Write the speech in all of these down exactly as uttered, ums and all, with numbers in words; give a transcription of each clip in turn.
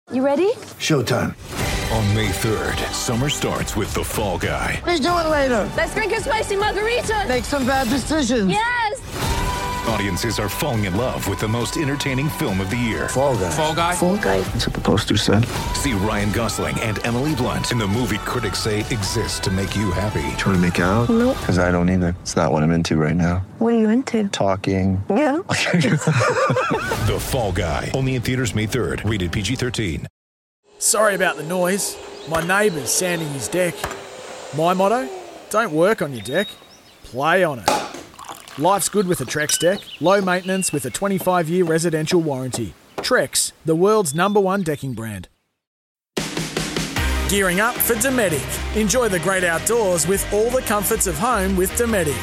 You ready? Showtime. On May third, summer starts with The Fall Guy. Let's do it later. Let's drink a spicy margarita. Make some bad decisions. Yes! Audiences are falling in love with the most entertaining film of the year. Fall Guy. Fall Guy? Fall Guy. That's what the poster said. See Ryan Gosling and Emily Blunt in the movie critics say exists to make you happy. Trying to make it out? Nope. Because I don't either. It's not what I'm into right now. What are you into? Talking. Yeah. The Fall Guy. Only in theaters May third. Rated P G thirteen. Sorry about the noise. My neighbour's sanding his deck. My motto? Don't work on your deck. Play on it. Life's good with a Trex deck. Low maintenance with a twenty-five year residential warranty. Trex, the world's number one decking brand. Gearing up for Dometic. Enjoy the great outdoors with all the comforts of home with Dometic.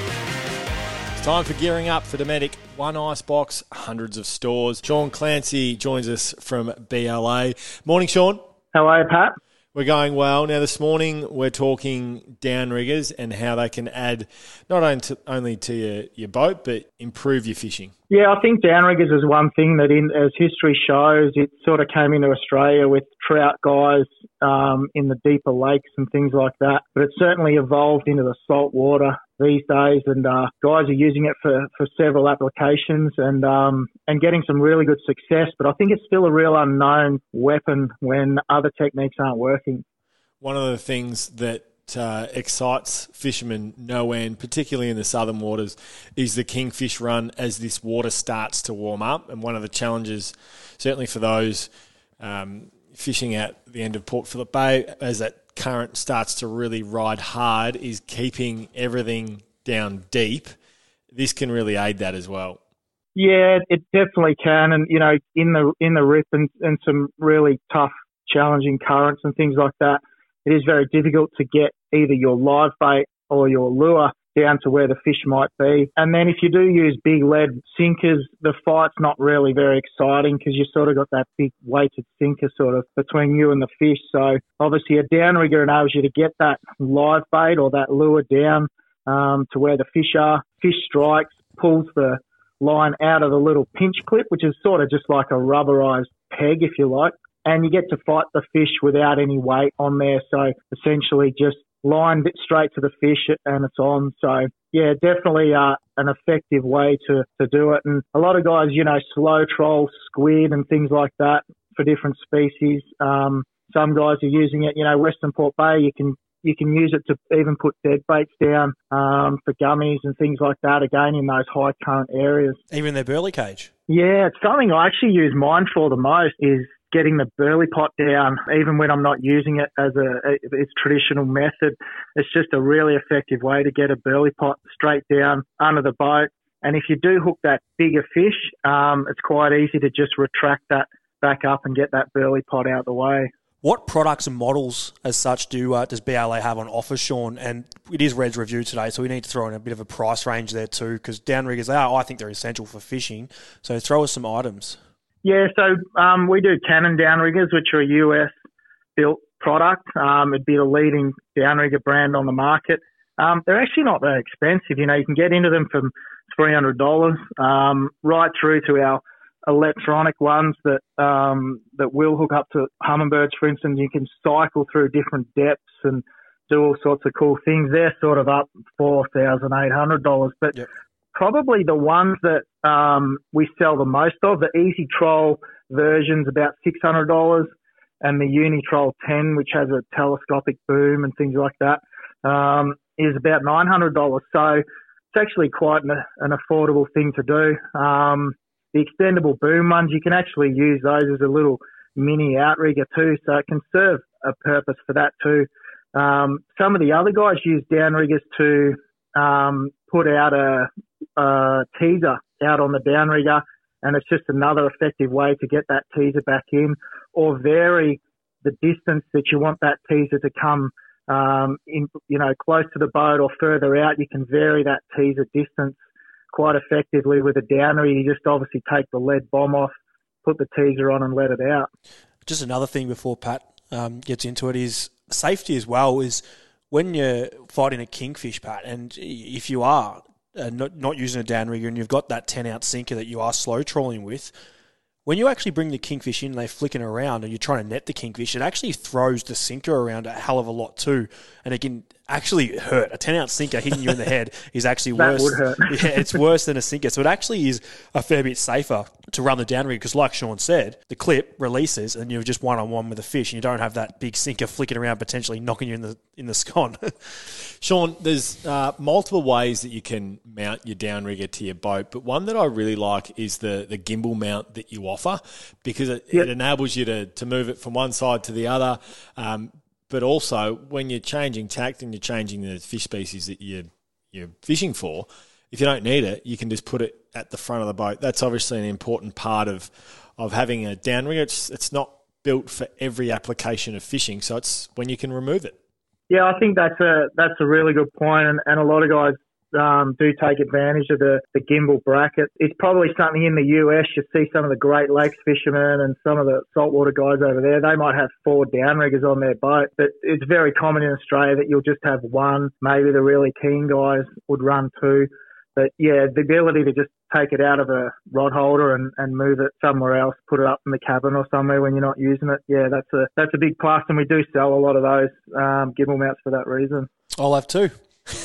It's time for Gearing Up for Dometic. One ice box, hundreds of stores. Sean Clancy joins us from B L A. Morning, Sean. How are you, Pat? We're going well. Now, this morning we're talking downriggers and how they can add not only to, only to your, your boat, but improve your fishing. Yeah, I think downriggers is one thing that, in, as history shows, it sort of came into Australia with trout guys um, in the deeper lakes and things like that. But it's certainly evolved into the salt water these days, and uh, guys are using it for, for several applications and um, and getting some really good success. But I think it's still a real unknown weapon when other techniques aren't working. One of the things that uh, excites fishermen no end, particularly in the southern waters, is the kingfish run as this water starts to warm up. And one of the challenges, certainly for those um, fishing at the end of Port Phillip Bay, as that current starts to really ride hard, is keeping everything down deep. This can really aid that as well. Yeah, it definitely can. And, you know, in the in the rip and, and some really tough, challenging currents and things like that, it is very difficult to get either your live bait or your lure down to where the fish might be. And then if you do use big lead sinkers, the fight's not really very exciting because you sort of got that big weighted sinker sort of between you and the fish. So obviously a downrigger enables you to get that live bait or that lure down um, to where the fish are. Fish strikes, pulls the line out of the little pinch clip, which is sort of just like a rubberized peg, if you like. And you get to fight the fish without any weight on there. So essentially just line it straight to the fish and it's on. So, yeah, definitely uh, an effective way to, to do it. And a lot of guys, you know, slow troll squid and things like that for different species. Um, some guys are using it, you know, Western Port Bay, you can you can use it to even put dead baits down um, for gummies and things like that, again, in those high current areas. Even their burley cage? Yeah, it's something I actually use mine for the most is getting the burley pot down, even when I'm not using it as a, a its traditional method. It's just a really effective way to get a burley pot straight down under the boat. And if you do hook that bigger fish, um, it's quite easy to just retract that back up and get that burley pot out the way. What products and models as such do uh, does B L A have on offer, Sean? And it is Red's review today, so we need to throw in a bit of a price range there too, because downriggers, they are, I think they're essential for fishing. So throw us some items. Yeah, so um, we do Cannon downriggers, which are a U S-built product. Um, it'd be the leading downrigger brand on the market. Um, they're actually not that expensive. You know, you can get into them from three hundred dollars um, right through to our electronic ones that um, that will hook up to hummingbirds, for instance. You can cycle through different depths and do all sorts of cool things. They're sort of up four thousand eight hundred dollars. But yep. Probably the ones that um, we sell the most of, the Easy Troll version's about six hundred dollars, and the Uni Troll ten, which has a telescopic boom and things like that, um, is about nine hundred dollars. So it's actually quite an, an affordable thing to do. Um, the extendable boom ones, you can actually use those as a little mini outrigger too, so it can serve a purpose for that too. Um, some of the other guys use downriggers to um, put out a, a teaser out on the downrigger, and it's just another effective way to get that teaser back in, or vary the distance that you want that teaser to come um, in, you know, close to the boat or further out. You can vary that teaser distance quite effectively with a downrigger. You just obviously take the lead bomb off, put the teaser on and let it out. Just another thing before Pat um, gets into it is safety as well, is when you're fighting a kingfish, Pat, and if you are uh, not, not using a downrigger and you've got that ten-ounce sinker that you are slow trolling with, when you actually bring the kingfish in and they're flicking around and you're trying to net the kingfish, it actually throws the sinker around a hell of a lot too. And it can actually hurt. A ten-ounce sinker hitting you in the head is actually worse. That would hurt. Yeah, it's worse than a sinker. So it actually is a fair bit safer to run the downrigger because, like Sean said, the clip releases and you're just one-on-one with the fish and you don't have that big sinker flicking around potentially knocking you in the in the scone. Sean, there's uh, multiple ways that you can mount your downrigger to your boat, but one that I really like is the, the gimbal mount that you offer because it, yep. it enables you to, to move it from one side to the other. Um, but also, when you're changing tact and you're changing the fish species that you're, you're fishing for, if you don't need it, you can just put it at the front of the boat. That's obviously an important part of, of having a downrigger. It's, it's not built for every application of fishing, so it's when you can remove it. Yeah, I think that's a that's a really good point, and, and a lot of guys um, do take advantage of the, the gimbal bracket. It's probably something in the U S. You see some of the Great Lakes fishermen and some of the saltwater guys over there, they might have four downriggers on their boat, but it's very common in Australia that you'll just have one. Maybe the really keen guys would run two. But yeah, the ability to just take it out of a rod holder and, and move it somewhere else, put it up in the cabin or somewhere when you're not using it, yeah, that's a that's a big plus, and we do sell a lot of those um, gimbal mounts for that reason. I'll have two.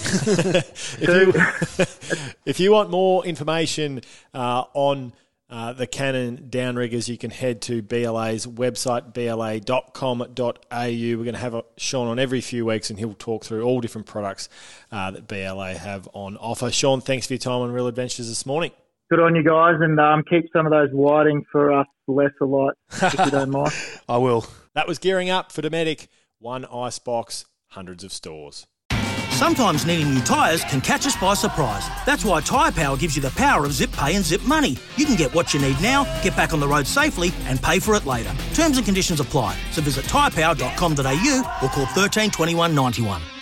if, you, if you want more information uh, on uh, the Canon downriggers, you can head to B L A's website, b l a dot com dot a u. We're going to have a Sean on every few weeks, and he'll talk through all different products uh, that B L A have on offer. Sean, thanks for your time on Real Adventures this morning. Good on you guys, and um, keep some of those whiting for us lesser light, if you don't mind. I will. That was gearing up for Dometic. One ice box, hundreds of stores. Sometimes needing new tyres can catch us by surprise. That's why Tyre Power gives you the power of Zip Pay and Zip Money. You can get what you need now, get back on the road safely, and pay for it later. Terms and conditions apply. So visit tyre power dot com dot a u or call one three two one nine one.